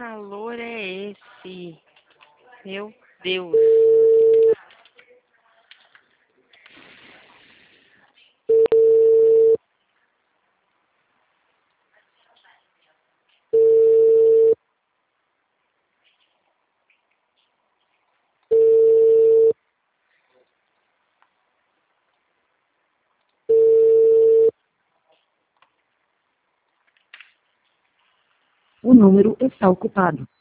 calor é esse? Meu Deus. O número está ocupado.